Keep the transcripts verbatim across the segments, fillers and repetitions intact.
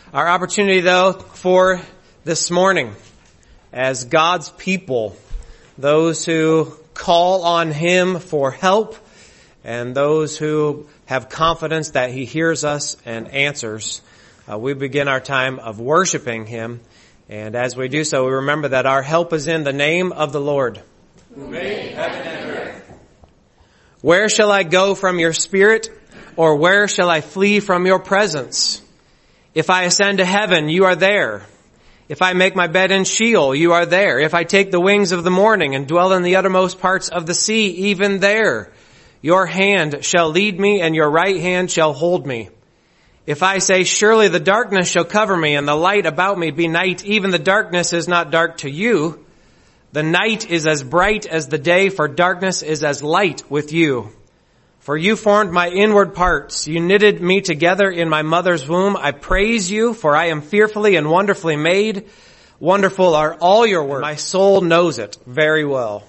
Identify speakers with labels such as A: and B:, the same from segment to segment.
A: Our opportunity, though, for this morning, as God's people, those who call on Him for help, and those who have confidence that He hears us and answers, uh, we begin our time of worshiping Him. And as we do so, we remember that our help is in the name of the Lord,
B: who made heaven and earth.
A: Where shall I go from your spirit, or where shall I flee from your presence? If I ascend to heaven, you are there. If I make my bed in Sheol, you are there. If I take the wings of the morning and dwell in the uttermost parts of the sea, even there your hand shall lead me and your right hand shall hold me. If I say, surely the darkness shall cover me and the light about me be night, even the darkness is not dark to you. The night is as bright as the day, for darkness is as light with you. For you formed my inward parts. You knitted me together in my mother's womb. I praise you, for I am fearfully and wonderfully made. Wonderful are all your works. My soul knows it very well.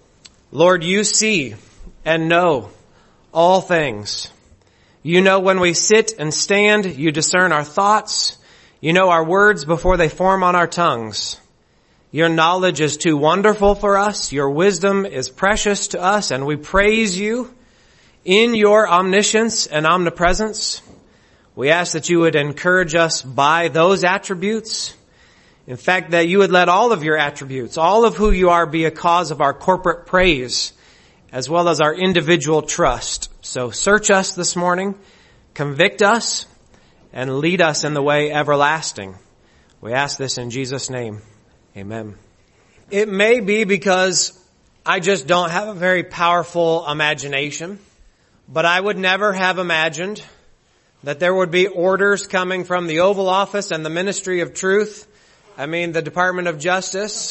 A: Lord, you see and know all things. You know when we sit and stand. You discern our thoughts. You know our words before they form on our tongues. Your knowledge is too wonderful for us. Your wisdom is precious to us, and we praise you. In your omniscience and omnipresence, we ask that you would encourage us by those attributes. In fact, that you would let all of your attributes, all of who you are, be a cause of our corporate praise, as well as our individual trust. So search us this morning, convict us, and lead us in the way everlasting. We ask this in Jesus' name. Amen. It may be because I just don't have a very powerful imagination, but I would never have imagined that there would be orders coming from the Oval Office and the Ministry of Truth, I mean the Department of Justice,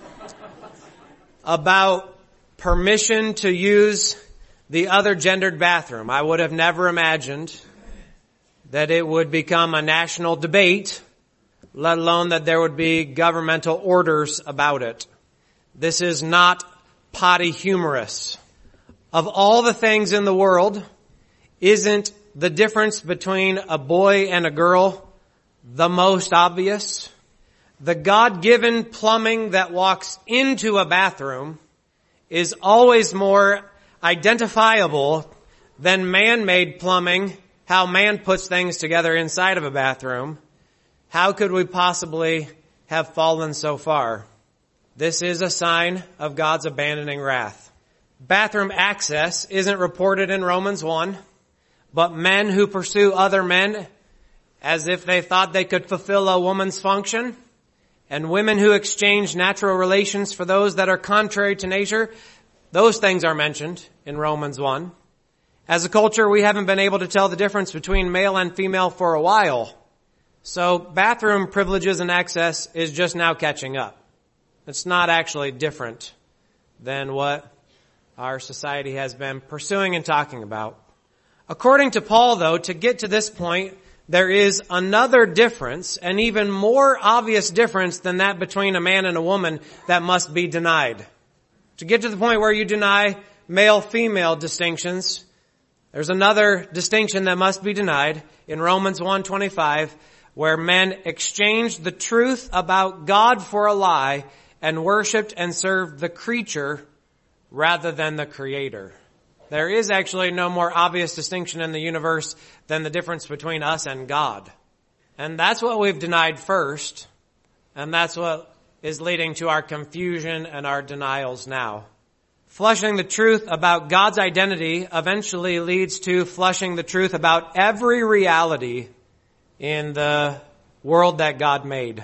A: about permission to use the other gendered bathroom. I would have never imagined that it would become a national debate, let alone that there would be governmental orders about it. This is not potty humorous. Of all the things in the world, isn't the difference between a boy and a girl the most obvious? The God-given plumbing that walks into a bathroom is always more identifiable than man-made plumbing, how man puts things together inside of a bathroom. How could we possibly have fallen so far? This is a sign of God's abandoning wrath. Bathroom access isn't reported in Romans one, but men who pursue other men as if they thought they could fulfill a woman's function, and women who exchange natural relations for those that are contrary to nature, those things are mentioned in Romans one. As a culture, we haven't been able to tell the difference between male and female for a while. So bathroom privileges and access is just now catching up. It's not actually different than what our society has been pursuing and talking about. According to Paul, though, to get to this point, there is another difference, an even more obvious difference than that between a man and a woman that must be denied. To get to the point where you deny male-female distinctions, there's another distinction that must be denied in Romans one twenty-five, where men exchanged the truth about God for a lie and worshipped and served the creature rather than the Creator. There is actually no more obvious distinction in the universe than the difference between us and God. And that's what we've denied first, and that's what is leading to our confusion and our denials now. Flushing the truth about God's identity eventually leads to flushing the truth about every reality in the world that God made.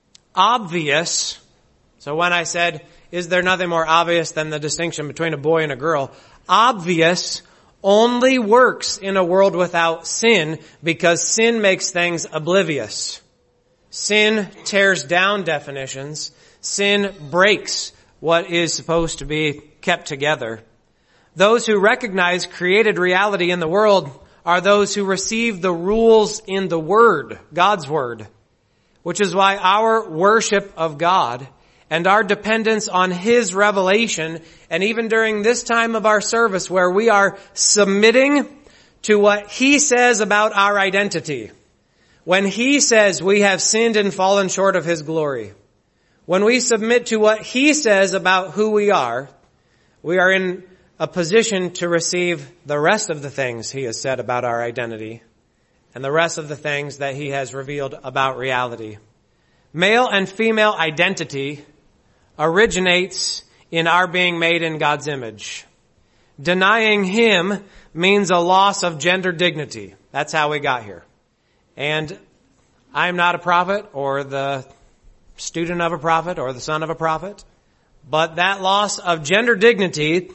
A: Obvious. So when I said, is there nothing more obvious than the distinction between a boy and a girl? Obvious only works in a world without sin, because sin makes things oblivious. Sin tears down definitions. Sin breaks what is supposed to be kept together. Those who recognize created reality in the world are those who receive the rules in the Word, God's Word, which is why our worship of God and our dependence on His revelation, and even during this time of our service where we are submitting to what He says about our identity, When he says we have sinned and fallen short of his glory, when we submit to what he says about who we are, we are in a position to receive the rest of the things he has said about our identity and the rest of the things that he has revealed about reality. Male and female identity originates in our being made in God's image. Denying him means a loss of gender dignity. That's how we got here. And I'm not a prophet or the student of a prophet or the son of a prophet, but that loss of gender dignity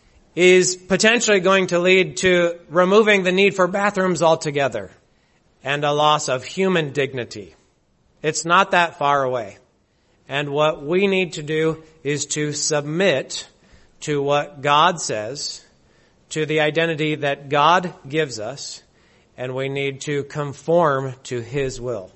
A: is potentially going to lead to removing the need for bathrooms altogether and a loss of human dignity. It's not that far away. And what we need to do is to submit to what God says, to the identity that God gives us, and we need to conform to his will.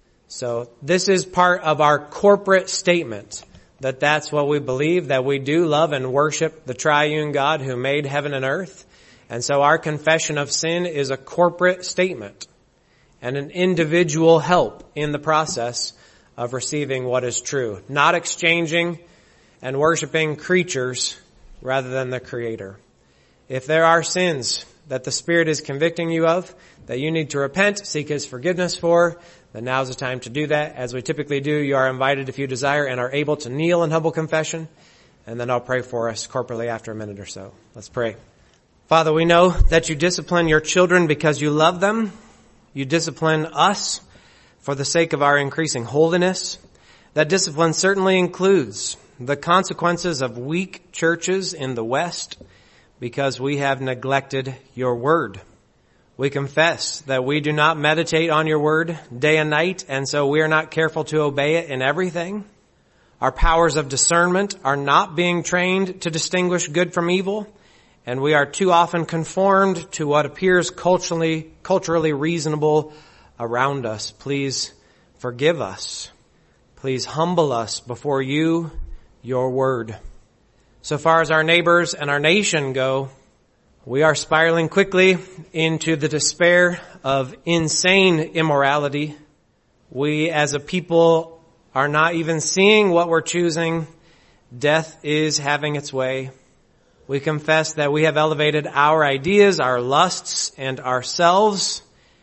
A: So this is part of our corporate statement that that's what we believe, that we do love and worship the triune God who made heaven and earth. And so our confession of sin is a corporate statement and an individual help in the process of receiving what is true, not exchanging and worshiping creatures rather than the Creator. If there are sins that the Spirit is convicting you of, that you need to repent, seek his forgiveness for, then now's the time to do that. As we typically do, you are invited if you desire and are able to kneel in humble confession, and then I'll pray for us corporately after a minute or so. Let's pray. Father, we know that you discipline your children because you love them. You discipline us for the sake of our increasing holiness. That discipline certainly includes the consequences of weak churches in the West because we have neglected your word. We confess that we do not meditate on your word day and night, and so we are not careful to obey it in everything. Our powers of discernment are not being trained to distinguish good from evil, and we are too often conformed to what appears culturally, culturally reasonable around us. Please forgive us. Please humble us before you, your word. So far as our neighbors and our nation go, we are spiraling quickly into the despair of insane immorality. We as a people are not even seeing what we're choosing. Death is having its way. We confess that we have elevated our ideas, our lusts, and ourselves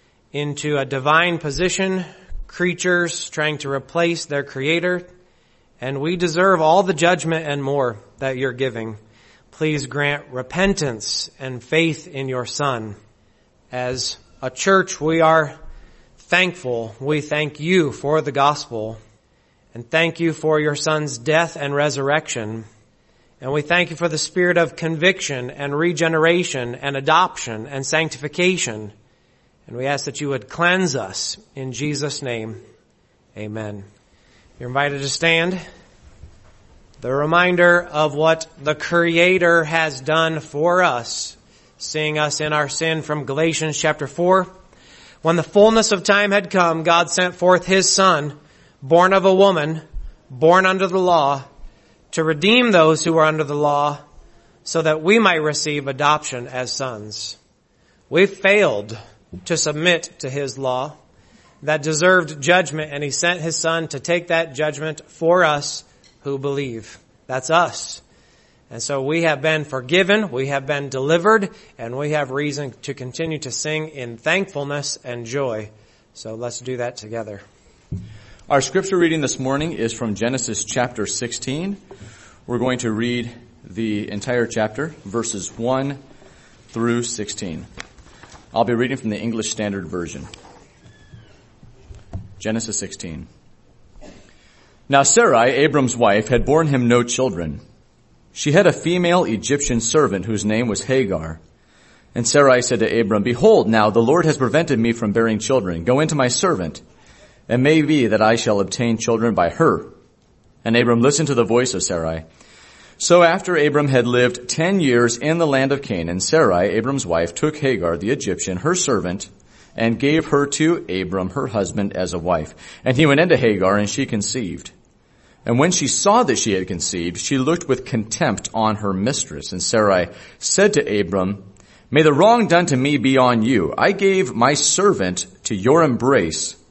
A: into a divine position, creatures trying to replace their Creator, and we deserve all the judgment and more that you're giving. Please grant repentance and faith in your Son. As a church, we are thankful. We thank you for the gospel and thank you for your Son's death and resurrection. And we thank you for the spirit of conviction and regeneration and adoption and sanctification. And we ask that you would cleanse us in Jesus' name. Amen. You're invited to stand. The reminder of what the Creator has done for us, seeing us in our sin from Galatians chapter four. When the fullness of time had come, God sent forth his Son, born of a woman, born under the law, to redeem those who were under the law, so that we might receive adoption as sons. We failed to submit to his law that deserved judgment, and he sent his Son to take that judgment for us who believe. That's us. And so we have been forgiven, we have been delivered, and we have reason to continue to sing in thankfulness and joy. So let's do that together.
C: Our scripture reading this morning is from Genesis chapter sixteen. We're going to read the entire chapter, verses one through sixteen. I'll be reading from the English Standard Version. Genesis sixteen. Now Sarai, Abram's wife, had borne him no children. She had a female Egyptian servant whose name was Hagar. And Sarai said to Abram, Behold, now the Lord has prevented me from bearing children. Go into my servant, and may be that I shall obtain children by her. And Abram listened to the voice of Sarai. So after Abram had lived ten years in the land of Canaan, Sarai, Abram's wife, took Hagar, the Egyptian, her servant, and gave her to Abram, her husband, as a wife. And he went into Hagar, and she conceived. And when she saw that she had conceived, she looked with contempt on her mistress. And Sarai said to Abram, May the wrong done to me be on you. I gave my servant to your embrace,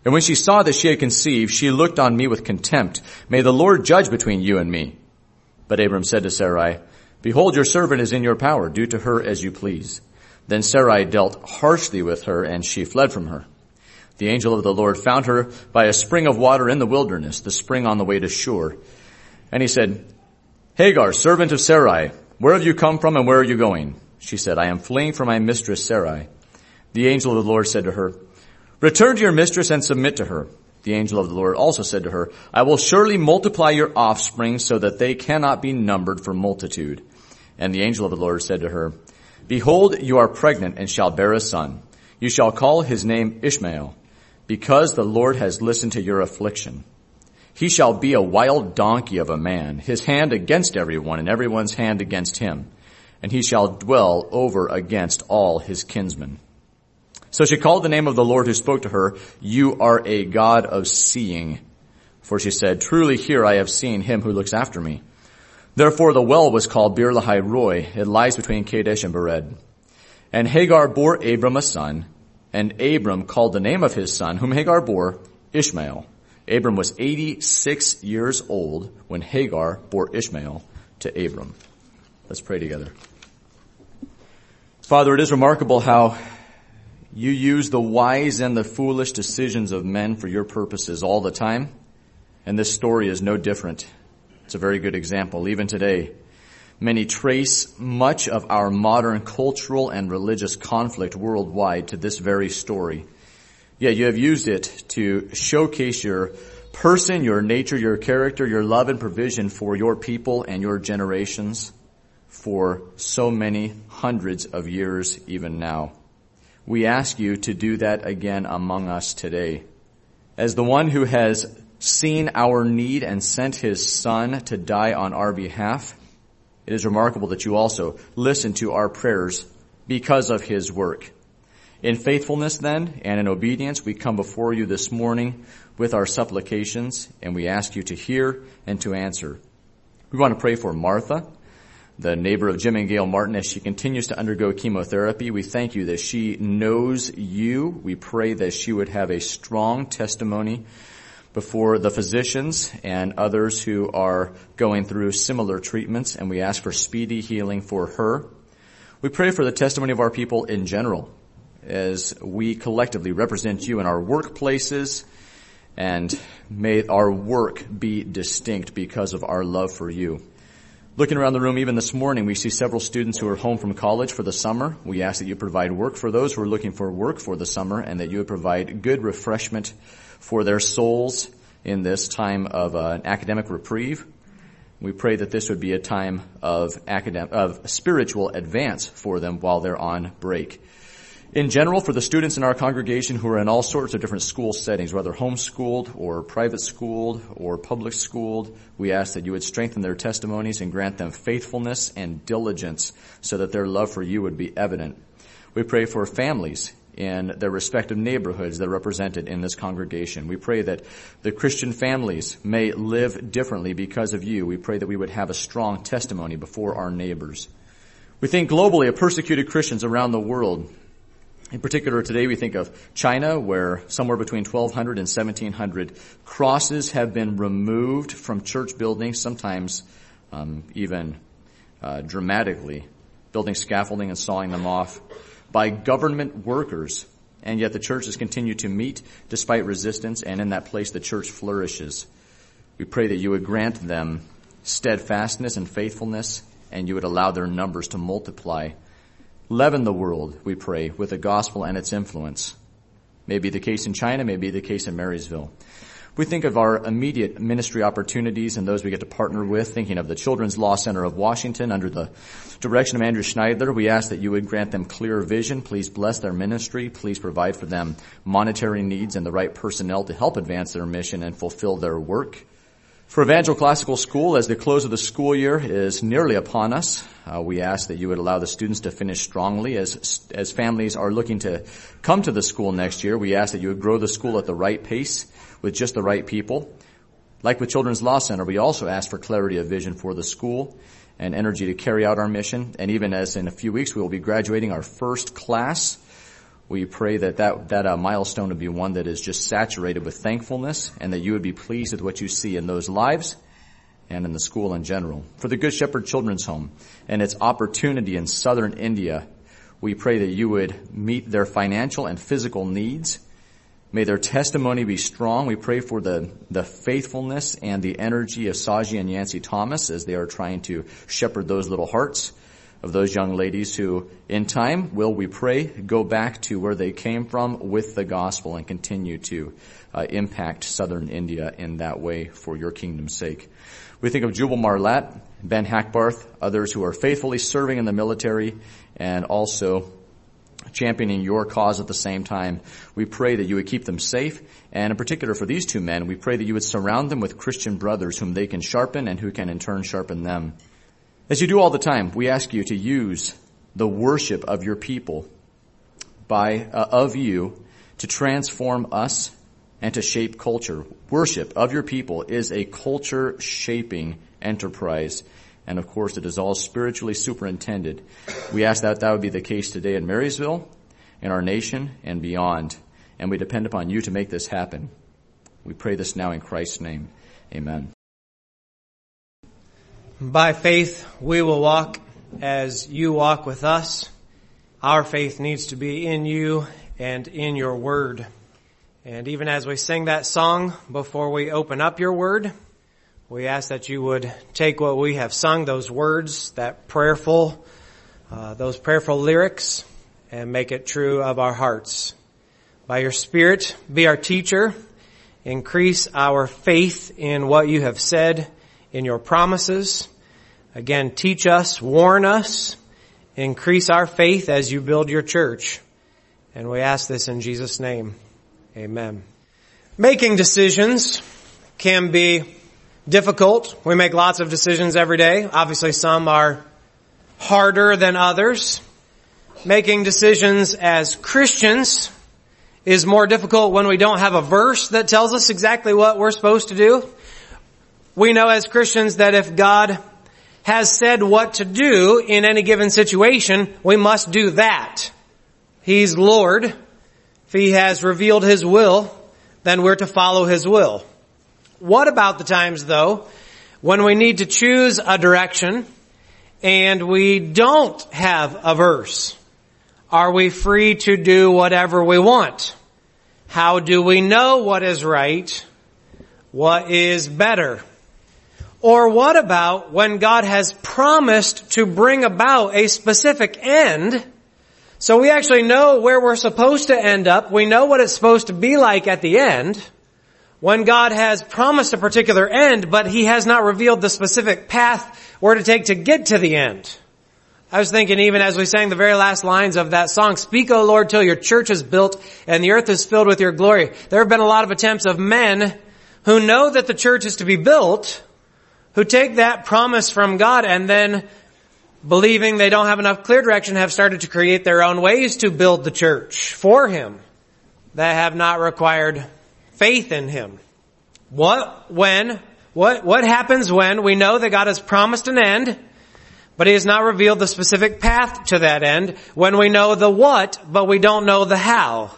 C: And when she saw that she had conceived, she looked on me with contempt. May the Lord judge between you and me. But Abram said to Sarai, Behold, your servant is in your power. Do to her as you please. Then Sarai dealt harshly with her, and she fled from her. The angel of the Lord found her by a spring of water in the wilderness, the spring on the way to Shur. And he said, Hagar, servant of Sarai, where have you come from and where are you going? She said, I am fleeing from my mistress Sarai. The angel of the Lord said to her, Return to your mistress and submit to her. The angel of the Lord also said to her, I will surely multiply your offspring so that they cannot be numbered for multitude. And the angel of the Lord said to her, Behold, you are pregnant and shall bear a son. You shall call his name Ishmael, because the Lord has listened to your affliction. He shall be a wild donkey of a man, his hand against everyone and everyone's hand against him. And he shall dwell over against all his kinsmen. So she called the name of the Lord who spoke to her, You are a God of seeing. For she said, Truly here I have seen him who looks after me. Therefore the well was called Bir Lahai Roi. It lies between Kadesh and Bered. And Hagar bore Abram a son, and Abram called the name of his son, whom Hagar bore, Ishmael. Abram was eighty-six years old when Hagar bore Ishmael to Abram. Let's pray together. Father, it is remarkable how you use the wise and the foolish decisions of men for your purposes all the time. And this story is no different. It's a very good example. Even today, many trace much of our modern cultural and religious conflict worldwide to this very story. Yet you have used it to showcase your person, your nature, your character, your love and provision for your people and your generations for so many hundreds of years even now. We ask you to do that again among us today. As the one who has seen our need and sent his son to die on our behalf, it is remarkable that you also listen to our prayers because of his work. In faithfulness then and in obedience, we come before you this morning with our supplications, and we ask you to hear and to answer. We want to pray for Martha, the neighbor of Jim and Gail Martin, as she continues to undergo chemotherapy. We thank you that she knows you. We pray that she would have a strong testimony before the physicians and others who are going through similar treatments, and we ask for speedy healing for her. We pray for the testimony of our people in general, as we collectively represent you in our workplaces, and may our work be distinct because of our love for you. Looking around the room even this morning, we see several students who are home from college for the summer. We ask that you provide work for those who are looking for work for the summer, and that you would provide good refreshment for their souls in this time of uh, an academic reprieve. We pray that this would be a time of academic, of spiritual advance for them while they're on break. In general, for the students in our congregation who are in all sorts of different school settings, whether homeschooled or private schooled or public schooled, we ask that you would strengthen their testimonies and grant them faithfulness and diligence so that their love for you would be evident. We pray for families in their respective neighborhoods that are represented in this congregation. We pray that the Christian families may live differently because of you. We pray that we would have a strong testimony before our neighbors. We think globally of persecuted Christians around the world. In particular, today we think of China, where somewhere between twelve hundred and seventeen hundred crosses have been removed from church buildings, sometimes um, even uh, dramatically, building scaffolding and sawing them off by government workers. And yet the churches continue to meet despite resistance, and in that place the church flourishes. We pray that you would grant them steadfastness and faithfulness, and you would allow their numbers to multiply. Leaven the world, we pray, with the gospel and its influence. May be the case in China, may be the case in Marysville. We think of our immediate ministry opportunities and those we get to partner with, thinking of the Children's Law Center of Washington under the direction of Andrew Schneidler. We ask that you would grant them clear vision. Please bless their ministry. Please provide for them monetary needs and the right personnel to help advance their mission and fulfill their work. For Evangel Classical School, as the close of the school year is nearly upon us, uh, we ask that you would allow the students to finish strongly. As as families are looking to come to the school next year, we ask that you would grow the school at the right pace with just the right people. Like with Children's Law Center, we also ask for clarity of vision for the school and energy to carry out our mission. And even as in a few weeks we will be graduating our first class, We pray that that, that uh, milestone would be one that is just saturated with thankfulness, and that you would be pleased with what you see in those lives and in the school in general. For the Good Shepherd Children's Home and its opportunity in southern India, we pray that you would meet their financial and physical needs. May their testimony be strong. We pray for the, the faithfulness and the energy of Saji and Yancy Thomas as they are trying to shepherd those little hearts of those young ladies who, in time, will, we pray, go back to where they came from with the gospel and continue to uh, impact southern India in that way for your kingdom's sake. We think of Jubal Marlatt, Ben Hackbarth, others who are faithfully serving in the military and also championing your cause at the same time. We pray that you would keep them safe, and in particular for these two men, we pray that you would surround them with Christian brothers whom they can sharpen and who can in turn sharpen them. As you do all the time, we ask you to use the worship of your people by uh, of you to transform us and to shape culture. Worship of your people is a culture-shaping enterprise, and of course it is all spiritually superintended. We ask that that would be the case today in Marysville, in our nation, and beyond, and we depend upon you to make this happen. We pray this now in Christ's name. Amen.
A: By faith, we will walk as you walk with us. Our faith needs to be in you and in your word. And even as we sing that song, before we open up your word, we ask that you would take what we have sung, those words, that prayerful, uh, those prayerful lyrics, and make it true of our hearts. By your Spirit, be our teacher. Increase our faith in what you have said in your promises. Again, teach us, warn us, increase our faith as you build your church. And we ask this in Jesus' name. Amen. Making decisions can be difficult. We make lots of decisions every day. Obviously, some are harder than others. Making decisions as Christians is more difficult when we don't have a verse that tells us exactly what we're supposed to do. We know as Christians that if God has said what to do in any given situation, we must do that. He's Lord. If He has revealed His will, then we're to follow His will. What about the times, though, when we need to choose a direction and we don't have a verse? Are we free to do whatever we want? How do we know what is right? What is better? Or what about when God has promised to bring about a specific end? So we actually know where we're supposed to end up. We know what it's supposed to be like at the end. When God has promised a particular end, but He has not revealed the specific path we're to take to get to the end. I was thinking even as we sang the very last lines of that song, "Speak, O Lord, till your church is built and the earth is filled with your glory." There have been a lot of attempts of men who know that the church is to be built, who take that promise from God and then, believing they don't have enough clear direction, have started to create their own ways to build the church for Him that have not required faith in Him. What, when, what, what happens when we know that God has promised an end, but He has not revealed the specific path to that end, when we know the what, but we don't know the how?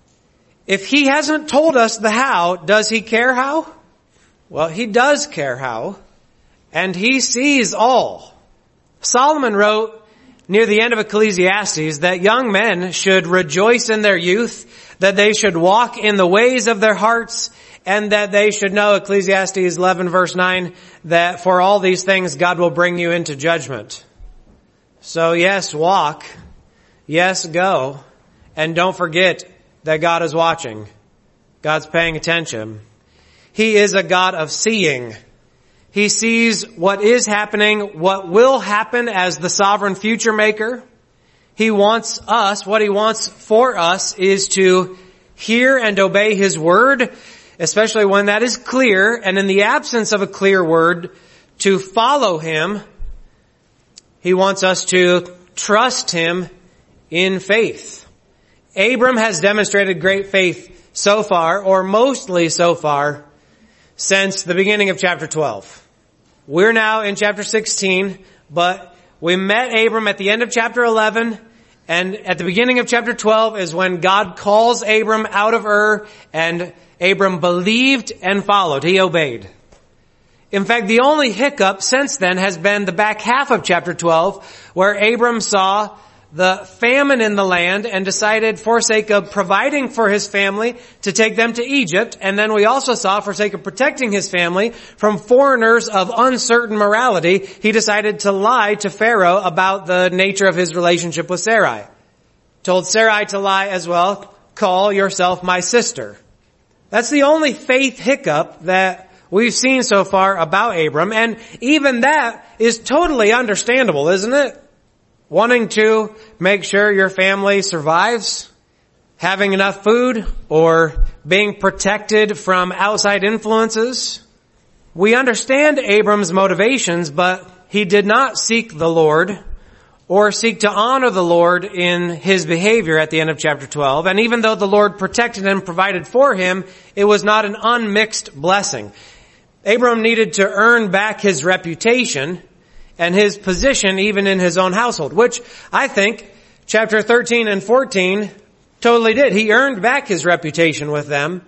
A: If He hasn't told us the how, does He care how? Well, He does care how. And He sees all. Solomon wrote near the end of Ecclesiastes that young men should rejoice in their youth, that they should walk in the ways of their hearts, and that they should know, Ecclesiastes eleven verse nine, that for all these things God will bring you into judgment. So yes, walk. Yes, go. And don't forget that God is watching. God's paying attention. He is a God of seeing. He sees what is happening, what will happen as the sovereign future maker. He wants us, what He wants for us is to hear and obey His word, especially when that is clear, and in the absence of a clear word, to follow Him. He wants us to trust Him in faith. Abram has demonstrated great faith so far, or mostly so far, since the beginning of chapter twelve. We're now in chapter sixteen, but we met Abram at the end of chapter eleven, And at the beginning of chapter twelve is when God calls Abram out of Ur, and Abram believed and followed. He obeyed. In fact, the only hiccup since then has been the back half of chapter twelve, where Abram saw the famine in the land and decided, for sake of providing for his family, to take them to Egypt. And then we also saw, for sake of protecting his family from foreigners of uncertain morality, he decided to lie to Pharaoh about the nature of his relationship with Sarai. Told Sarai to lie as well, call yourself my sister. That's the only faith hiccup that we've seen so far about Abram, and even that is totally understandable, isn't it? Wanting to make sure your family survives, having enough food, or being protected from outside influences. We understand Abram's motivations, but he did not seek the Lord or seek to honor the Lord in his behavior at the end of chapter twelve. And even though the Lord protected and provided for him, it was not an unmixed blessing. Abram needed to earn back his reputation and his position even in his own household, which I think chapter thirteen and fourteen totally did. He earned back his reputation with them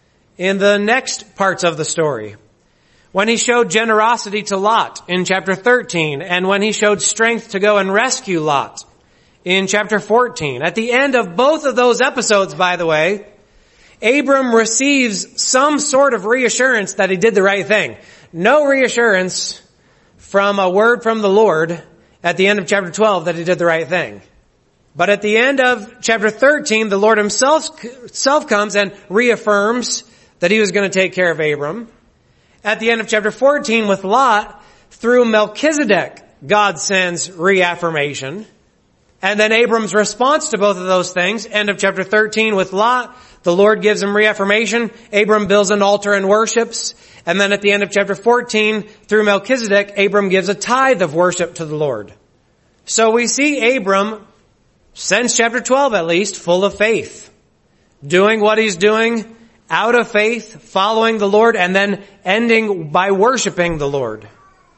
A: in the next parts of the story. When he showed generosity to Lot in chapter thirteen, and when he showed strength to go and rescue Lot in chapter fourteen. At the end of both of those episodes, by the way, Abram receives some sort of reassurance that he did the right thing. No reassurance from a word from the Lord at the end of chapter twelve that he did the right thing. But at the end of chapter thirteen, the Lord himself, himself comes and reaffirms that he was going to take care of Abram. At the end of chapter fourteen with Lot, through Melchizedek, God sends reaffirmation. And then Abram's response to both of those things, end of chapter thirteen with Lot, the Lord gives him reaffirmation. Abram builds an altar and worships. And then at the end of chapter fourteen, through Melchizedek, Abram gives a tithe of worship to the Lord. So we see Abram, since chapter twelve at least, full of faith. Doing what he's doing out of faith, following the Lord, and then ending by worshiping the Lord.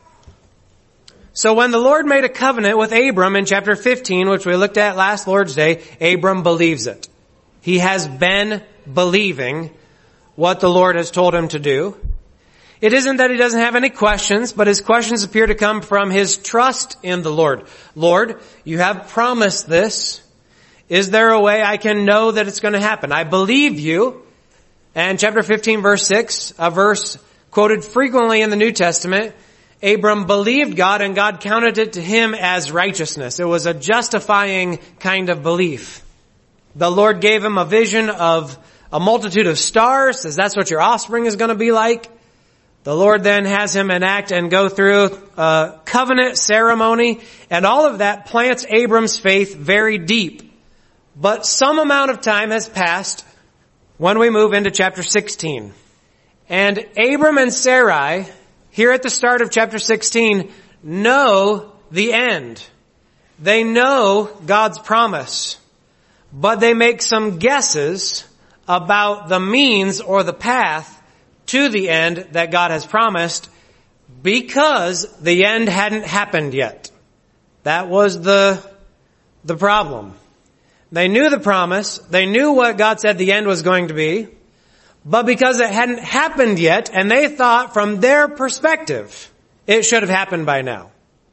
A: So when the Lord made a covenant with Abram in chapter fifteen, which we looked at last Lord's Day, Abram believes it. He has been believing what the Lord has told him to do. It isn't that he doesn't have any questions, but his questions appear to come from his trust in the Lord. Lord, you have promised this. Is there a way I can know that it's going to happen? I believe you. And chapter fifteen, verse six, a verse quoted frequently in the New Testament, Abram believed God and God counted it to him as righteousness. It was a justifying kind of belief. The Lord gave him a vision of a multitude of stars, says that's what your offspring is going to be like. The Lord then has him enact and go through a covenant ceremony, and all of that plants Abram's faith very deep. But some amount of time has passed when we move into chapter sixteen. And Abram and Sarai, here at the start of chapter sixteen, know the end. They know God's promise, but they make some guesses about the means or the path to the end that God has promised, because the end hadn't happened yet. That was the, the problem. They knew the promise, they knew what God said the end was going to be, but because it hadn't happened yet, and they thought from their perspective, it should have happened by now.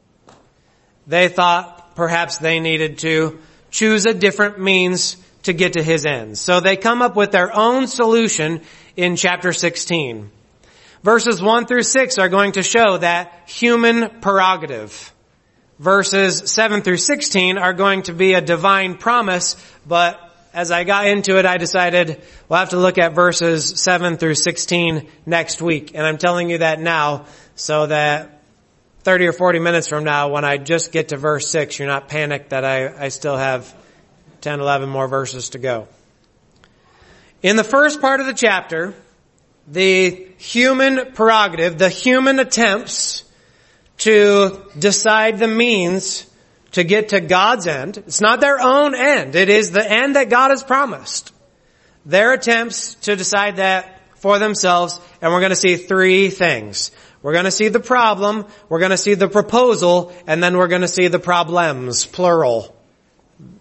A: They thought perhaps they needed to choose a different means to get to his ends. So they come up with their own solution in chapter sixteen. Verses one through six are going to show that human prerogative. Verses seven through sixteen are going to be a divine promise, but as I got into it, I decided we'll have to look at verses seven through sixteen next week. And I'm telling you that now so that thirty or forty minutes from now, when I just get to verse six, you're not panicked that I, I still have ten, eleven more verses to go. In the first part of the chapter, the human prerogative, the human attempts to decide the means to get to God's end. It's not their own end. It is the end that God has promised. Their attempts to decide that for themselves, and we're going to see three things. We're going to see the problem, we're going to see the proposal, and then we're going to see the problems, plural.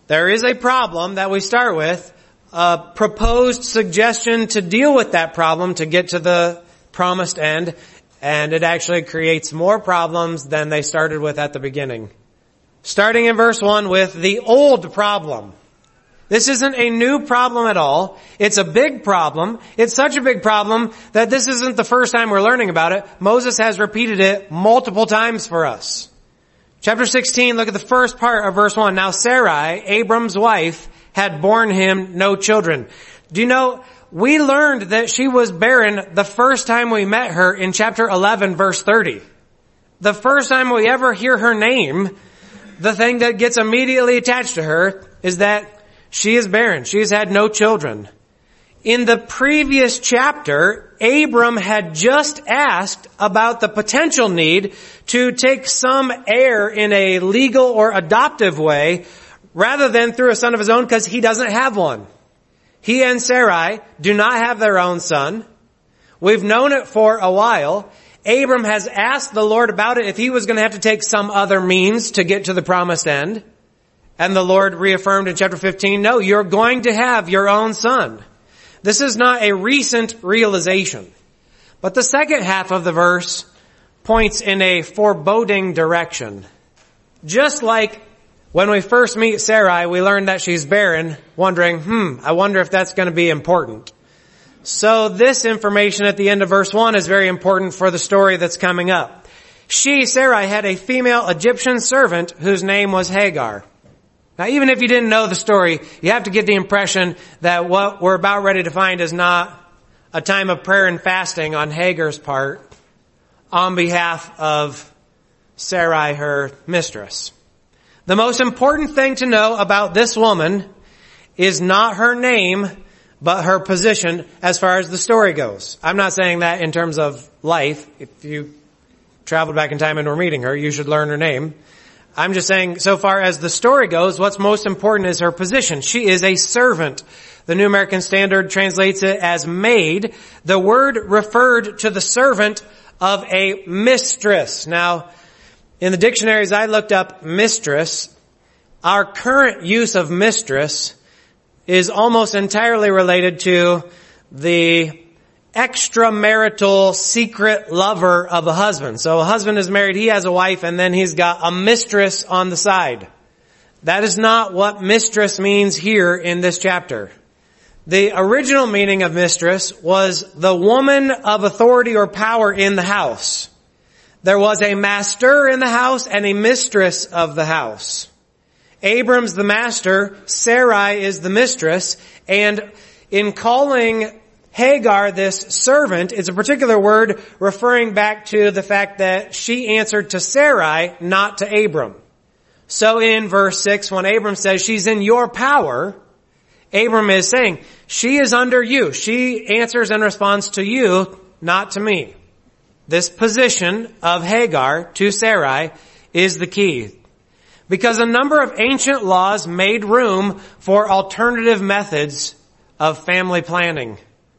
A: There is a problem that we start with, a proposed suggestion to deal with that problem to get to the promised end, and it actually creates more problems than they started with at the beginning. Starting in verse one with the old problem. This isn't a new problem at all. It's a big problem. It's such a big problem that this isn't the first time we're learning about it. Moses has repeated it multiple times for us. Chapter sixteen, look at the first part of verse one. Now Sarai, Abram's wife, had borne him no children. Do you know, we learned that she was barren the first time we met her in chapter eleven, verse thirty. The first time we ever hear her name, the thing that gets immediately attached to her is that she is barren. She has had no children. In the previous chapter, Abram had just asked about the potential need to take some heir in a legal or adoptive way rather than through a son of his own, because he doesn't have one. He and Sarai do not have their own son. We've known it for a while. Abram has asked the Lord about it if he was going to have to take some other means to get to the promised end. And the Lord reaffirmed in chapter fifteen, no, you're going to have your own son. This is not a recent realization. But the second half of the verse points in a foreboding direction. Just like when we first meet Sarai, we learn that she's barren, wondering, hmm, I wonder if that's going to be important. So this information at the end of verse one is very important for the story that's coming up. She, Sarai, had a female Egyptian servant whose name was Hagar. Now, even if you didn't know the story, you have to get the impression that what we're about ready to find is not a time of prayer and fasting on Hagar's part on behalf of Sarai, her mistress. The most important thing to know about this woman is not her name, but her position as far as the story goes. I'm not saying that in terms of life. If you traveled back in time and were meeting her, you should learn her name. I'm just saying, so far as the story goes, what's most important is her position. She is a servant. The New American Standard translates it as maid. The word referred to the servant of a mistress. Now, in the dictionaries I looked up mistress, our current use of mistress is almost entirely related to the extramarital secret lover of a husband. So a husband is married, he has a wife, and then he's got a mistress on the side. That is not what mistress means here in this chapter. The original meaning of mistress was the woman of authority or power in the house. There was a master in the house and a mistress of the house. Abram's the master, Sarai is the mistress, and in calling Hagar, this servant, is a particular word referring back to the fact that she answered to Sarai, not to Abram. So in verse six, when Abram says she's in your power, Abram is saying she is under you. She answers and responds to you, not to me. This position of Hagar to Sarai is the key. Because a number of ancient laws made room for alternative methods of family planning,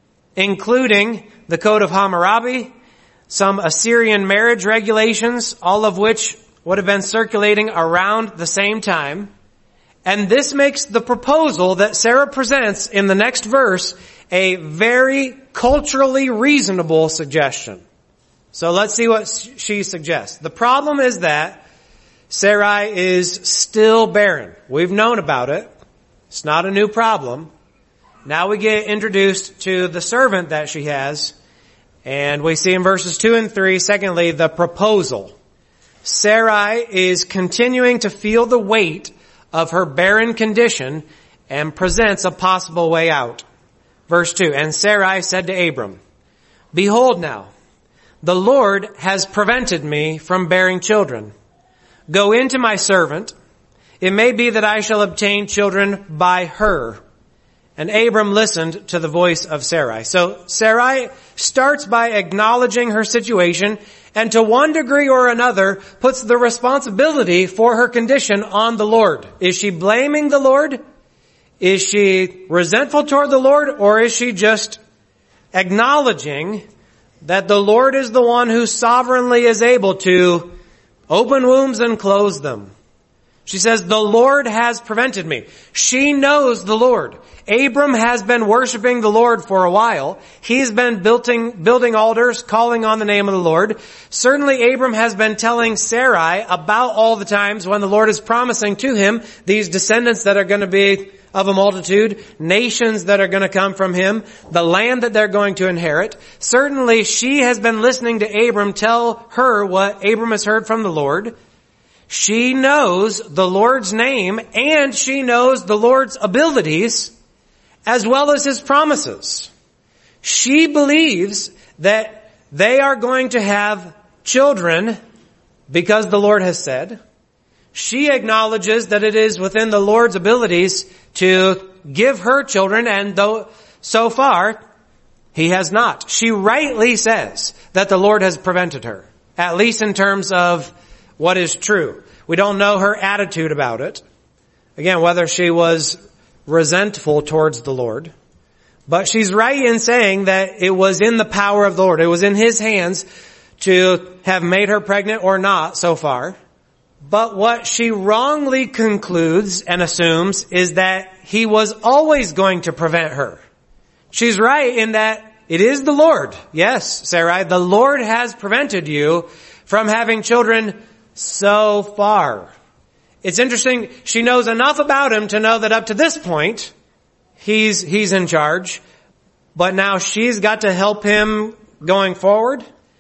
A: including the Code of Hammurabi, some Assyrian marriage regulations, all of which would have been circulating around the same time. And this makes the proposal that Sarah presents in the next verse a very culturally reasonable suggestion. So let's see what she suggests. The problem is that Sarai is still barren. We've known about it. It's not a new problem. Now we get introduced to the servant that she has, and we see in verses two and three, secondly, the proposal. Sarai is continuing to feel the weight of her barren condition and presents a possible way out. Verse two, and Sarai said to Abram, behold now, the Lord has prevented me from bearing children. Go in to my servant. It may be that I shall obtain children by her. And Abram listened to the voice of Sarai. So Sarai starts by acknowledging her situation and to one degree or another puts the responsibility for her condition on the Lord. Is she blaming the Lord? Is she resentful toward the Lord? Or is she just acknowledging that the Lord is the one who sovereignly is able to open wombs and close them? She says, the Lord has prevented me. She knows the Lord. Abram has been worshiping the Lord for a while. He's been building, building altars, calling on the name of the Lord. Certainly Abram has been telling Sarai about all the times when the Lord is promising to him these descendants that are going to be of a multitude, nations that are going to come from him, the land that they're going to inherit. Certainly she has been listening to Abram tell her what Abram has heard from the Lord. She knows the Lord's name and she knows the Lord's abilities as well as his promises. She believes that they are going to have children because the Lord has said. She acknowledges that it is within the Lord's abilities to give her children, and though so far he has not. She rightly says that the Lord has prevented her, at least in terms of what is true. We don't know her attitude about it. Again, whether she was resentful towards the Lord. But she's right in saying that it was in the power of the Lord. It was in his hands to have made her pregnant or not so far. But what she wrongly concludes and assumes is that he was always going to prevent her. She's right in that it is the Lord. Yes, Sarai, the Lord has prevented you from having children so far. It's interesting, she knows enough about him to know that up to this point, he's, he's in charge. But now she's got to help him going forward.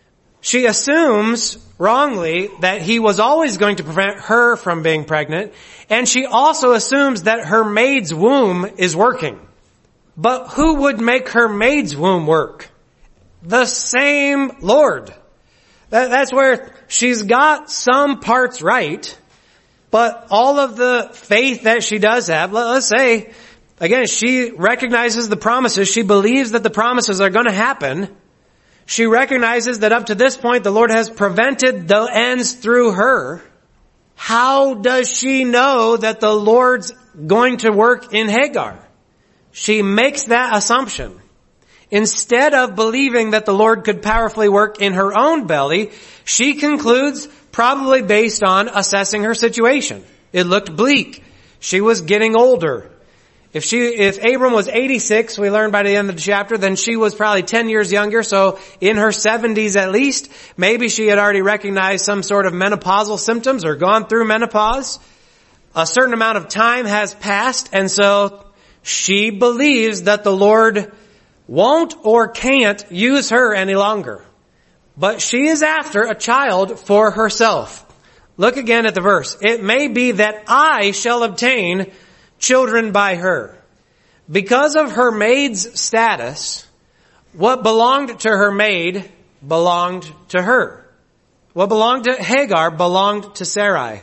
A: She assumes wrongly that he was always going to prevent her from being pregnant. And she also assumes that her maid's womb is working. But who would make her maid's womb work? The same Lord. That, that's where she's got some parts right. But all of the faith that she does have, let's say, again, she recognizes the promises. She believes that the promises are going to happen. She recognizes that up to this point, the Lord has prevented the ends through her. How does she know that the Lord's going to work in Hagar? She makes that assumption. Instead of believing that the Lord could powerfully work in her own belly, she concludes, probably based on assessing her situation. It looked bleak. She was getting older. If she, if Abram was eighty-six, we learned by the end of the chapter, then she was probably ten years younger, so in her seventies at least. Maybe she had already recognized some sort of menopausal symptoms or gone through menopause. A certain amount of time has passed, and so she believes that the Lord won't or can't use her any longer. But she is after a child for herself. Look again at the verse. It may be that I shall obtain children by her. Because of her maid's status, what belonged to her maid belonged to her. What belonged to Hagar belonged to Sarai.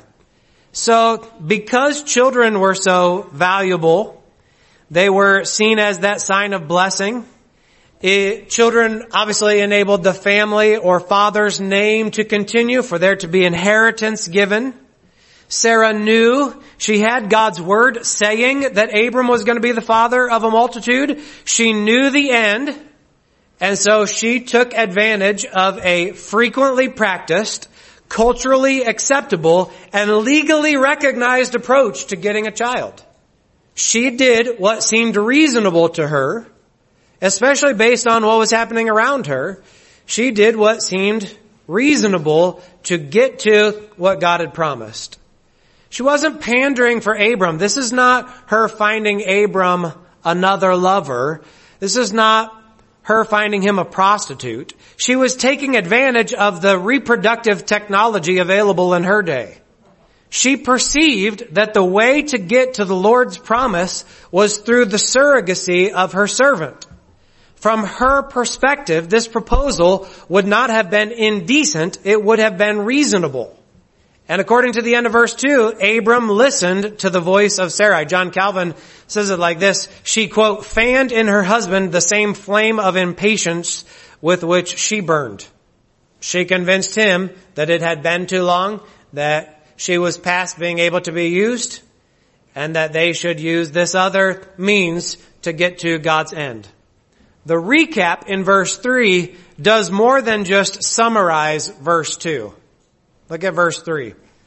A: So because children were so valuable, they were seen as that sign of blessing. It, children obviously enabled the family or father's name to continue, for there to be inheritance given. Sarah knew she had God's word saying that Abram was going to be the father of a multitude. She knew the end, and so she took advantage of a frequently practiced, culturally acceptable, and legally recognized approach to getting a child. She did what seemed reasonable to her, especially based on what was happening around her. She did what seemed reasonable to get to what God had promised. She wasn't pandering for Abram. This is not her finding Abram another lover. This is not her finding him a prostitute. She was taking advantage of the reproductive technology available in her day. She perceived that the way to get to the Lord's promise was through the surrogacy of her servant. From her perspective, this proposal would not have been indecent. It would have been reasonable. And according to the end of verse two, Abram listened to the voice of Sarai. John Calvin says it like this. She, quote, fanned in her husband the same flame of impatience with which she burned. She convinced him that it had been too long, that she was past being able to be used, and that they should use this other means to get to God's end. The recap in verse three does more than just summarize verse two. Look at verse three.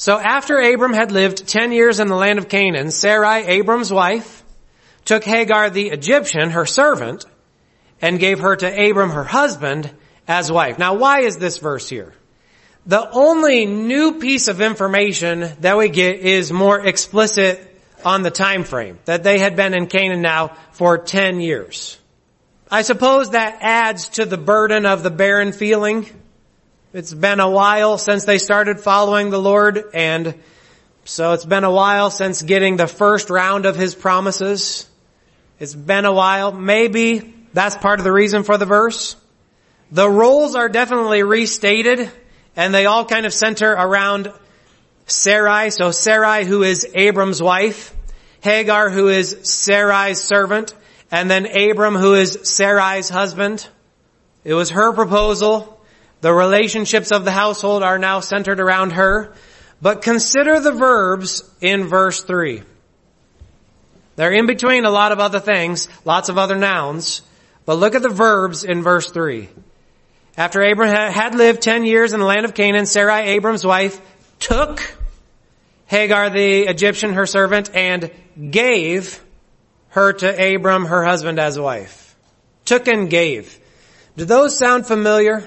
A: So after Abram had lived ten years in the land of Canaan, Sarai, Abram's wife, took Hagar the Egyptian, her servant, and gave her to Abram, her husband, as wife. Now, why is this verse here? The only new piece of information that we get is more explicit on the time frame, that they had been in Canaan now for ten years. I suppose that adds to the burden of the barren feeling. It's been a while since they started following the Lord, and so it's been a while since getting the first round of His promises. It's been a while. Maybe that's part of the reason for the verse. The roles are definitely restated, and they all kind of center around Sarai. So Sarai, who is Abram's wife, Hagar, who is Sarai's servant, and then Abram, who is Sarai's husband. It was her proposal. The relationships of the household are now centered around her. But consider the verbs in verse three. They're in between a lot of other things, lots of other nouns. But look at the verbs in verse three. After Abram had lived ten years in the land of Canaan, Sarai, Abram's wife, took Hagar the Egyptian, her servant, and gave her to Abram, her husband, as a wife. Took and gave. Do those sound familiar?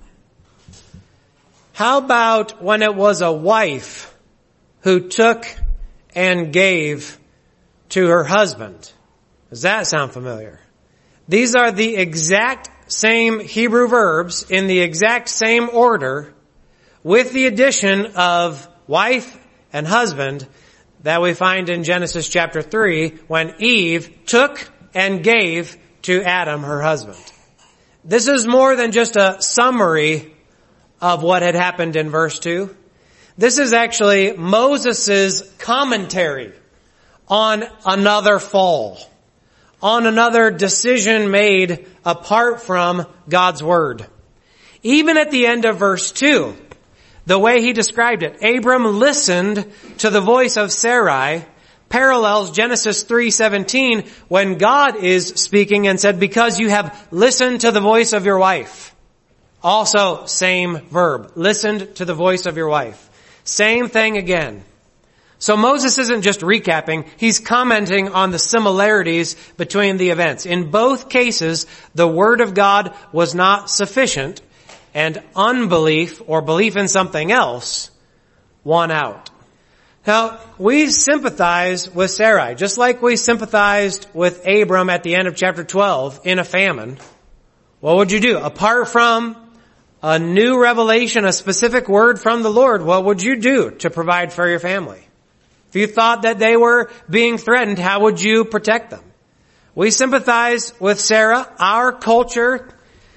A: How about when it was a wife who took and gave to her husband? Does that sound familiar? These are the exact same Hebrew verbs in the exact same order, with the addition of wife and husband that we find in Genesis chapter three when Eve took and gave to Adam, her husband. This is more than just a summary of what had happened in verse two. This is actually Moses' commentary on another fall, on another decision made apart from God's word. Even at the end of verse two, the way he described it, Abram listened to the voice of Sarai, parallels Genesis three seventeen when God is speaking and said, because you have listened to the voice of your wife. Also, same verb, listened to the voice of your wife. Same thing again. So Moses isn't just recapping, he's commenting on the similarities between the events. In both cases, the word of God was not sufficient, and unbelief or belief in something else won out. Now, we sympathize with Sarai, just like we sympathized with Abram at the end of chapter twelve in a famine. What would you do? Apart from a new revelation, a specific word from the Lord, what would you do to provide for your family? If you thought that they were being threatened, how would you protect them? We sympathize with Sarah. Our culture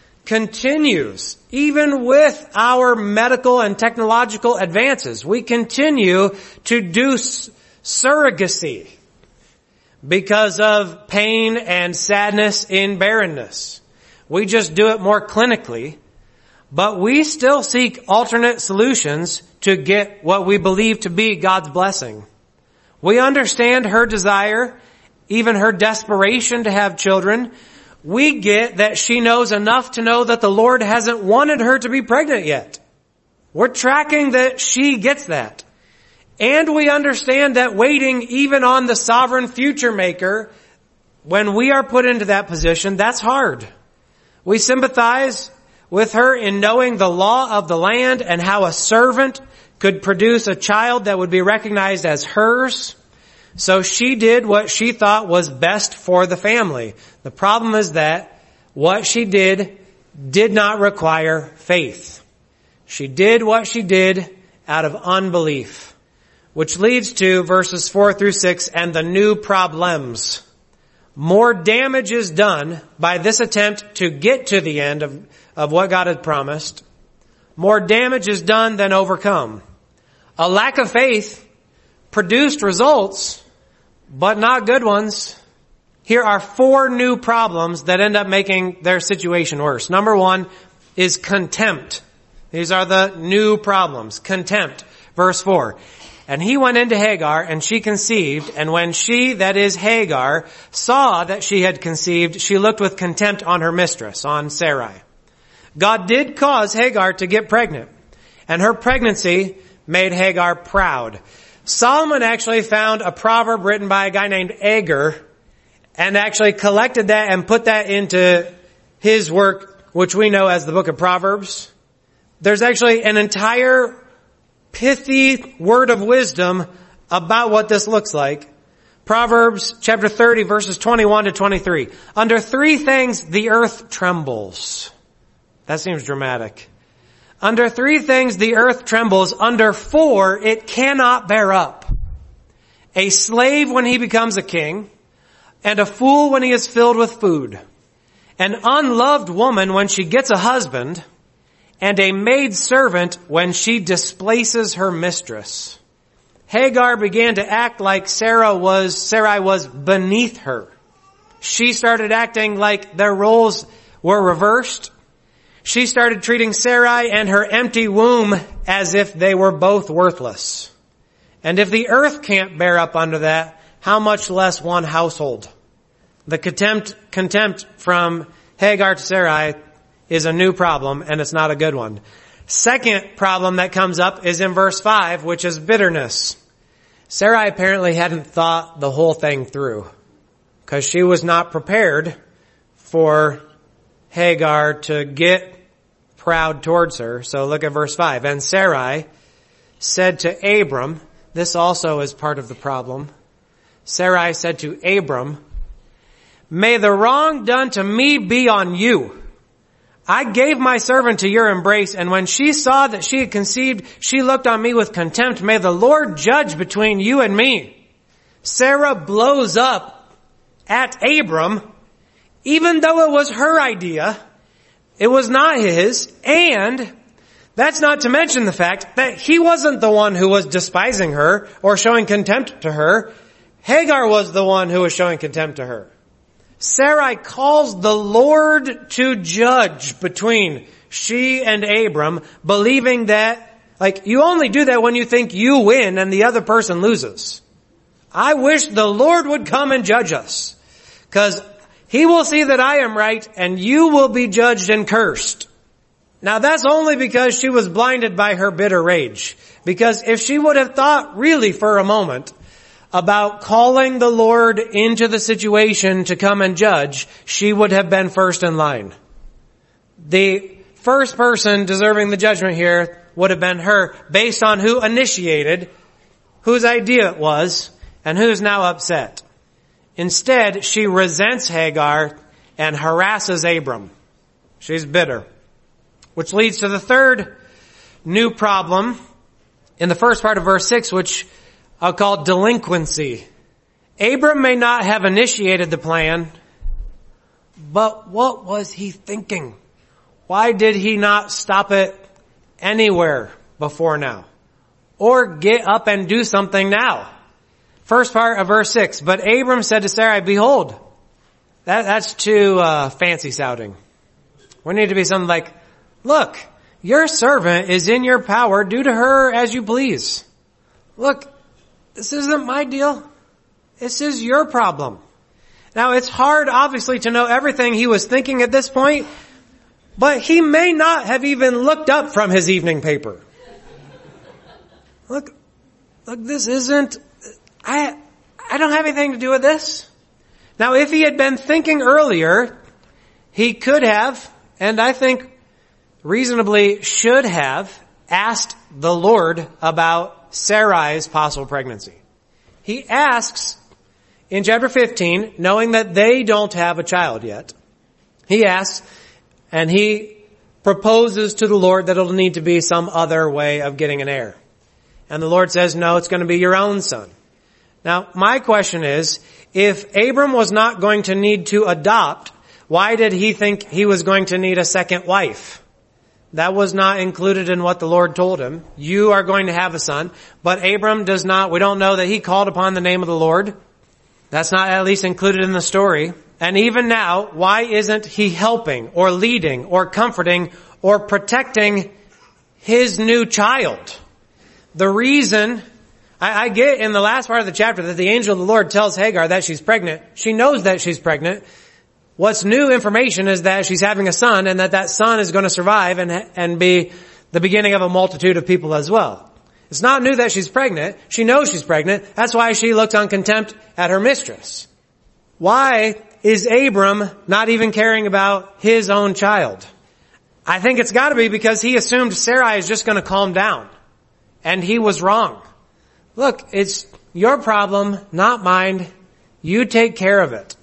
A: continues, even with our medical and technological advances, we continue to do surrogacy because of pain and sadness in barrenness. We just do it more clinically, but we still seek alternate solutions to get what we believe to be God's blessing. We understand her desire, even her desperation to have children. We get that she knows enough to know that the Lord hasn't wanted her to be pregnant yet. We're tracking that she gets that. And we understand that waiting even on the sovereign future maker, when we are put into that position, that's hard. We sympathize with her in knowing the law of the land and how a servant could produce a child that would be recognized as hers. So she did what she thought was best for the family. The problem is that what she did did not require faith. She did what she did out of unbelief, which leads to verses four through six and the new problems. More damage is done by this attempt to get to the end of, of what God had promised. More damage is done than overcome. A lack of faith produced results, but not good ones. Here are four new problems that end up making their situation worse. Number one is contempt. These are the new problems. Contempt. Verse four. And he went into Hagar, and she conceived, and when she, that is Hagar, saw that she had conceived, she looked with contempt on her mistress, on Sarai. God did cause Hagar to get pregnant, and her pregnancy made Hagar proud. Solomon actually found a proverb written by a guy named Agur and actually collected that and put that into his work, which we know as the book of Proverbs. There's actually an entire pithy word of wisdom about what this looks like. Proverbs chapter thirty verses twenty-one to twenty-three. Under three things the earth trembles. That seems dramatic. Under three things the earth trembles. Under four it cannot bear up. A slave when he becomes a king, and a fool when he is filled with food. An unloved woman when she gets a husband, and a maid servant when she displaces her mistress. Hagar began to act like Sarah was, Sarai was beneath her. She started acting like their roles were reversed. She started treating Sarai and her empty womb as if they were both worthless. And if the earth can't bear up under that, how much less one household? The contempt, contempt from Hagar to Sarai is a new problem, and it's not a good one. Second problem that comes up is in verse five, which is bitterness. Sarai apparently hadn't thought the whole thing through, because she was not prepared for Hagar to get proud towards her. So look at verse five. And Sarai said to Abram, this also is part of the problem. Sarai said to Abram, may the wrong done to me be on you. I gave my servant to your embrace, and when she saw that she had conceived, she looked on me with contempt. May the Lord judge between you and me. Sarah blows up at Abram, even though it was her idea. It was not his, and that's not to mention the fact that he wasn't the one who was despising her or showing contempt to her. Hagar was the one who was showing contempt to her. Sarai calls the Lord to judge between she and Abram, believing that, like, you only do that when you think you win and the other person loses. I wish the Lord would come and judge us, because he will see that I am right and you will be judged and cursed. Now that's only because she was blinded by her bitter rage. Because if she would have thought really for a moment about calling the Lord into the situation to come and judge, she would have been first in line. The first person deserving the judgment here would have been her, based on who initiated, whose idea it was, and who's now upset. Instead, she resents Hagar and harasses Abram. She's bitter. Which leads to the third new problem in the first part of verse six, which I'll call delinquency. Abram may not have initiated the plan, but what was he thinking? Why did he not stop it anywhere before now? Or get up and do something now? First part of verse six, but Abram said to Sarai, behold, that, that's too uh, fancy sounding. We need to be something like, look, your servant is in your power, do to her as you please. Look, this isn't my deal. This is your problem. Now, it's hard, obviously, to know everything he was thinking at this point, but he may not have even looked up from his evening paper. Look, look, this isn't, I, I don't have anything to do with this. Now, if he had been thinking earlier, he could have, and I think reasonably should have, asked the Lord about Sarai's possible pregnancy. He asks in chapter fifteen, knowing that they don't have a child yet, he asks and he proposes to the Lord that it'll need to be some other way of getting an heir. And the Lord says, no, it's going to be your own son. Now, my question is, if Abram was not going to need to adopt, why did he think he was going to need a second wife? That was not included in what the Lord told him. You are going to have a son. But Abram does not, we don't know that he called upon the name of the Lord. That's not at least included in the story. And even now, why isn't he helping or leading or comforting or protecting his new child? The reason, I, I get in the last part of the chapter that the angel of the Lord tells Hagar that she's pregnant. She knows that she's pregnant. What's new information is that she's having a son and that that son is going to survive and, and be the beginning of a multitude of people as well. It's not new that she's pregnant. She knows she's pregnant. That's why she looks on contempt at her mistress. Why is Abram not even caring about his own child? I think it's got to be because he assumed Sarai is just going to calm down. And he was wrong. Look, it's your problem, not mine. You take care of it.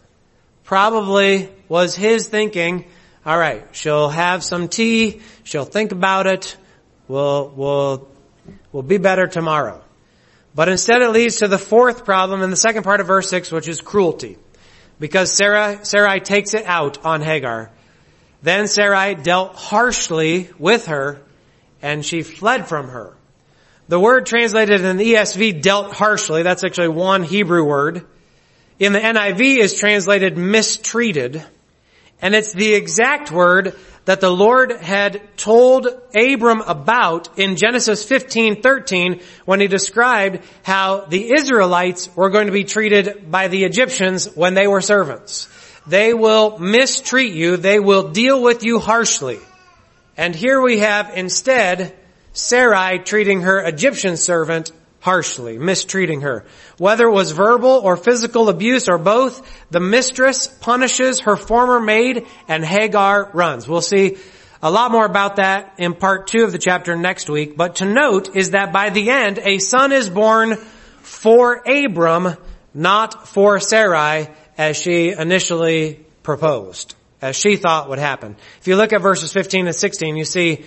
A: Probably was his thinking, all right, she'll have some tea, she'll think about it, we'll, we'll, we'll be better tomorrow. But instead it leads to the fourth problem in the second part of verse six, which is cruelty. Because Sarah, Sarai takes it out on Hagar. Then Sarai dealt harshly with her, and she fled from her. The word translated in the E S V, dealt harshly, that's actually one Hebrew word. In the N I V is translated mistreated. And it's the exact word that the Lord had told Abram about in Genesis fifteen thirteen when he described how the Israelites were going to be treated by the Egyptians when they were servants. They will mistreat you. They will deal with you harshly. And here we have instead Sarai treating her Egyptian servant harshly, mistreating her. Whether it was verbal or physical abuse or both, the mistress punishes her former maid and Hagar runs. We'll see a lot more about that in part two of the chapter next week. But to note is that by the end, a son is born for Abram, not for Sarai, as she initially proposed, as she thought would happen. If you look at verses fifteen and sixteen, you see,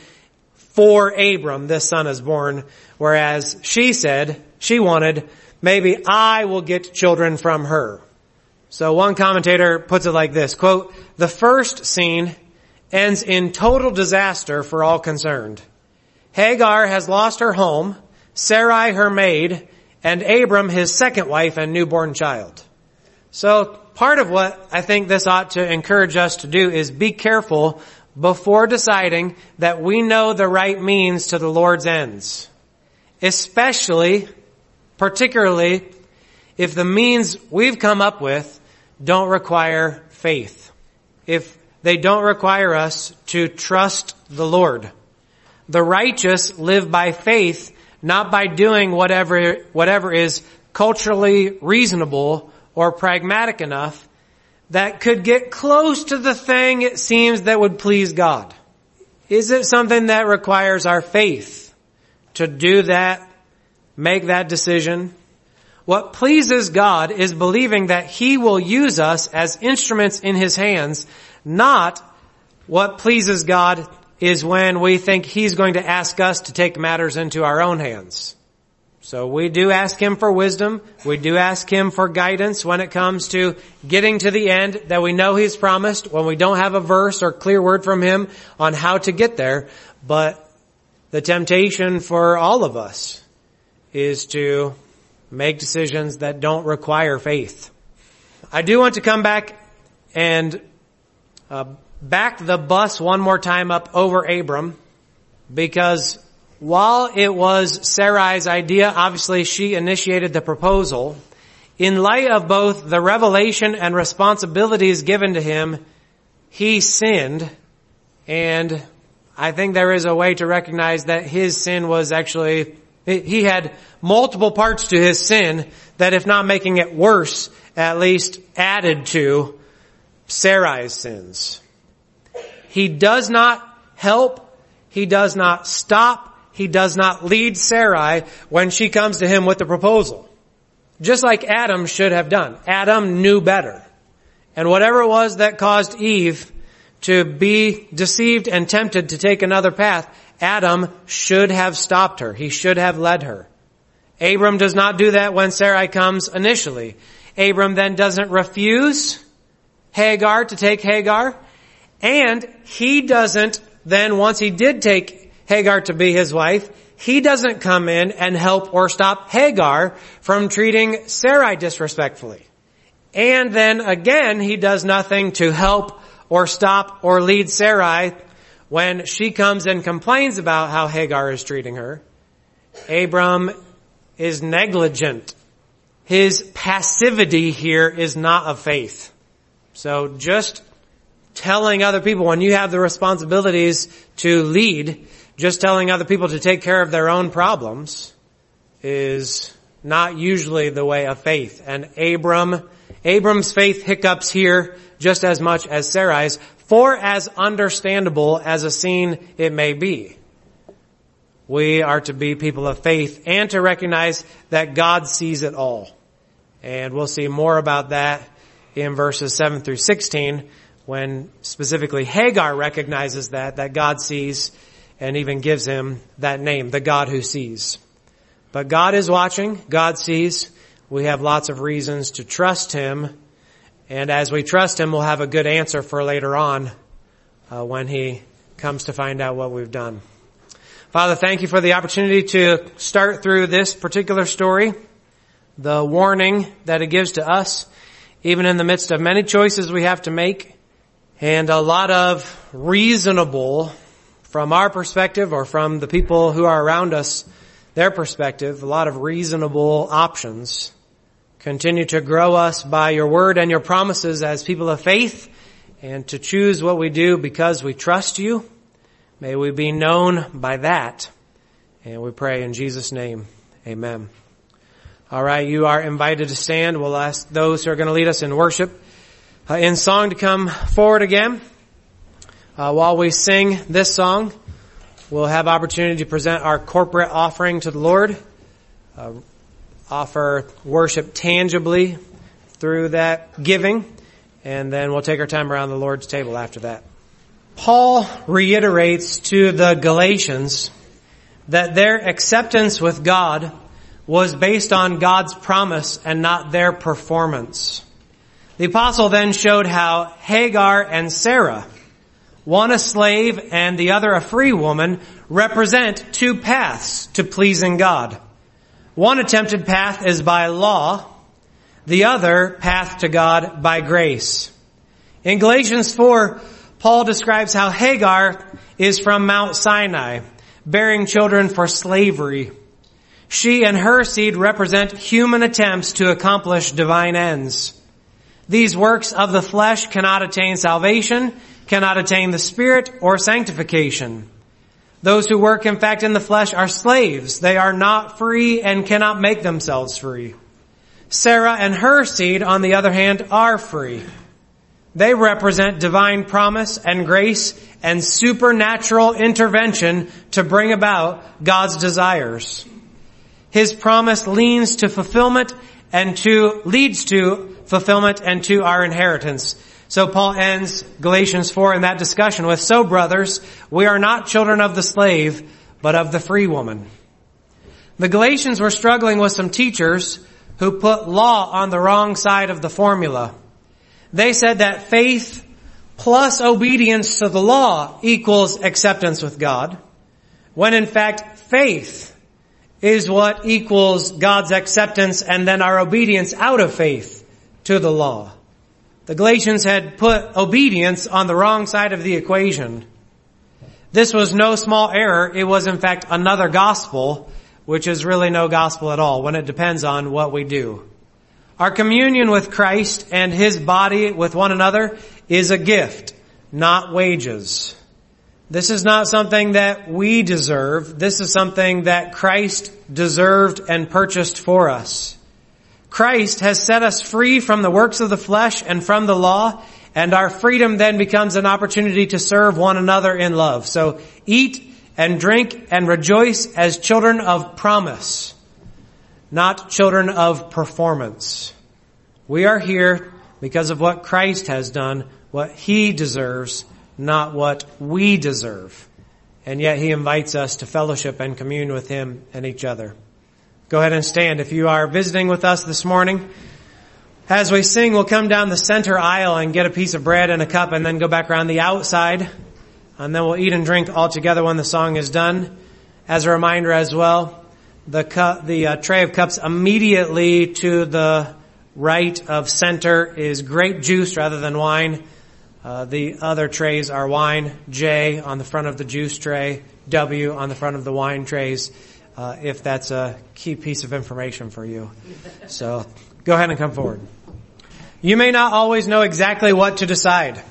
A: for Abram, this son is born, whereas she said, she wanted, maybe I will get children from her. So one commentator puts it like this, quote, the first scene ends in total disaster for all concerned. Hagar has lost her home, Sarai her maid, and Abram his second wife and newborn child. So part of what I think this ought to encourage us to do is be careful before deciding that we know the right means to the Lord's ends. Especially, particularly, if the means we've come up with don't require faith. If they don't require us to trust the Lord. The righteous live by faith, not by doing whatever, whatever is culturally reasonable or pragmatic enough that could get close to the thing it seems that would please God. Is it something that requires our faith to do that, make that decision? What pleases God is believing that He will use us as instruments in His hands, not what pleases God is when we think He's going to ask us to take matters into our own hands. So we do ask Him for wisdom. We do ask Him for guidance when it comes to getting to the end that we know He's promised, when we don't have a verse or clear word from Him on how to get there. But the temptation for all of us is to make decisions that don't require faith. I do want to come back and uh, back the bus one more time up over Abram, because while it was Sarai's idea, obviously she initiated the proposal, in light of both the revelation and responsibilities given to him, he sinned. And I think there is a way to recognize that his sin was actually, he had multiple parts to his sin that, if not making it worse, at least added to Sarai's sins. He does not help. He does not stop. He does not lead Sarai when she comes to him with the proposal. Just like Adam should have done. Adam knew better. And whatever it was that caused Eve to be deceived and tempted to take another path, Adam should have stopped her. He should have led her. Abram does not do that when Sarai comes initially. Abram then doesn't refuse Hagar to take Hagar. And he doesn't then, once he did take Hagar to be his wife, he doesn't come in and help or stop Hagar from treating Sarai disrespectfully. And then again, he does nothing to help or stop or lead Sarai when she comes and complains about how Hagar is treating her. Abram is negligent. His passivity here is not of faith. So just telling other people when you have the responsibilities to lead, just telling other people to take care of their own problems, is not usually the way of faith. And Abram, Abram's faith hiccups here just as much as Sarai's, for as understandable as a scene it may be. We are to be people of faith and to recognize that God sees it all. And we'll see more about that in verses seven through sixteen, when specifically Hagar recognizes that, that God sees, and even gives him that name, the God who sees. But God is watching, God sees. We have lots of reasons to trust him. And as we trust him, we'll have a good answer for later on uh, when he comes to find out what we've done. Father, thank you for the opportunity to start through this particular story, the warning that it gives to us, even in the midst of many choices we have to make, and a lot of reasonable, from our perspective or from the people who are around us, their perspective, a lot of reasonable options. Continue to grow us by your word and your promises as people of faith, and to choose what we do because we trust you. May we be known by that. And we pray in Jesus' name, amen. All right, you are invited to stand. We'll ask those who are going to lead us in worship uh, in song to come forward again. Uh, while we sing this song, we'll have opportunity to present our corporate offering to the Lord, uh, offer worship tangibly through that giving, and then we'll take our time around the Lord's table after that. Paul reiterates to the Galatians that their acceptance with God was based on God's promise and not their performance. The apostle then showed how Hagar and Sarah, one a slave and the other a free woman, represent two paths to pleasing God. One attempted path is by law, the other path to God by grace. In Galatians four, Paul describes how Hagar is from Mount Sinai, bearing children for slavery. She and her seed represent human attempts to accomplish divine ends. These works of the flesh cannot attain salvation, cannot attain the Spirit or sanctification. Those who work, in fact, in the flesh are slaves. They are not free and cannot make themselves free. Sarah and her seed, on the other hand, are free. They represent divine promise and grace and supernatural intervention to bring about God's desires. His promise leans to fulfillment and to, leads to fulfillment and to our inheritance. So Paul ends Galatians four in that discussion with, "So brothers, we are not children of the slave, but of the free woman." The Galatians were struggling with some teachers who put law on the wrong side of the formula. They said that faith plus obedience to the law equals acceptance with God, when in fact faith is what equals God's acceptance and then our obedience out of faith to the law. The Galatians had put obedience on the wrong side of the equation. This was no small error. It was in fact another gospel, which is really no gospel at all when it depends on what we do. Our communion with Christ and His body with one another is a gift, not wages. This is not something that we deserve. This is something that Christ deserved and purchased for us. Christ has set us free from the works of the flesh and from the law, and our freedom then becomes an opportunity to serve one another in love. So eat and drink and rejoice as children of promise, not children of performance. We are here because of what Christ has done, what He deserves, not what we deserve. And yet He invites us to fellowship and commune with Him and each other. Go ahead and stand if you are visiting with us this morning. As we sing, we'll come down the center aisle and get a piece of bread and a cup and then go back around the outside. And then we'll eat and drink all together when the song is done. As a reminder as well, the cup, the uh, tray of cups immediately to the right of center is grape juice rather than wine. Uh, the other trays are wine. J on the front of the juice tray, W on the front of the wine trays, uh, if that's a key piece of information for you. So go ahead and come forward. You may not always know exactly what to decide,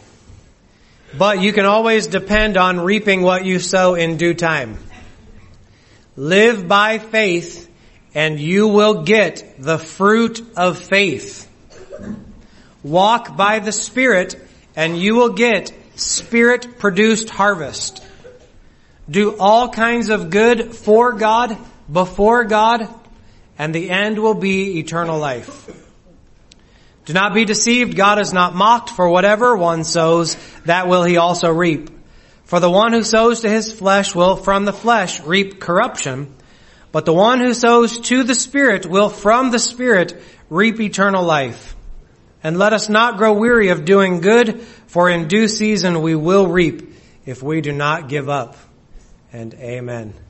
A: but you can always depend on reaping what you sow in due time. Live by faith and you will get the fruit of faith. Walk by the Spirit, and you will get Spirit-produced harvest. Do all kinds of good for God, before God, and the end will be eternal life. Do not be deceived. God is not mocked, for whatever one sows, that will he also reap. For the one who sows to his flesh will from the flesh reap corruption, but the one who sows to the Spirit will from the Spirit reap eternal life. And let us not grow weary of doing good, for in due season we will reap if we do not give up. And amen.